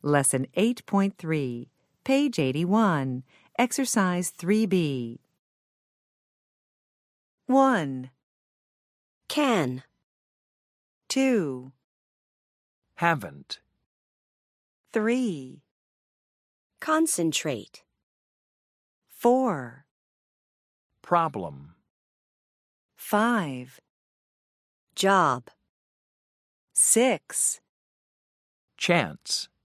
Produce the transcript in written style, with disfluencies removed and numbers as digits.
Lesson 8.3, page 81, Exercise 3B. 1, Can, 2, Haven't. 3, concentrate, 4, Problem. 5, job, 6, Chance.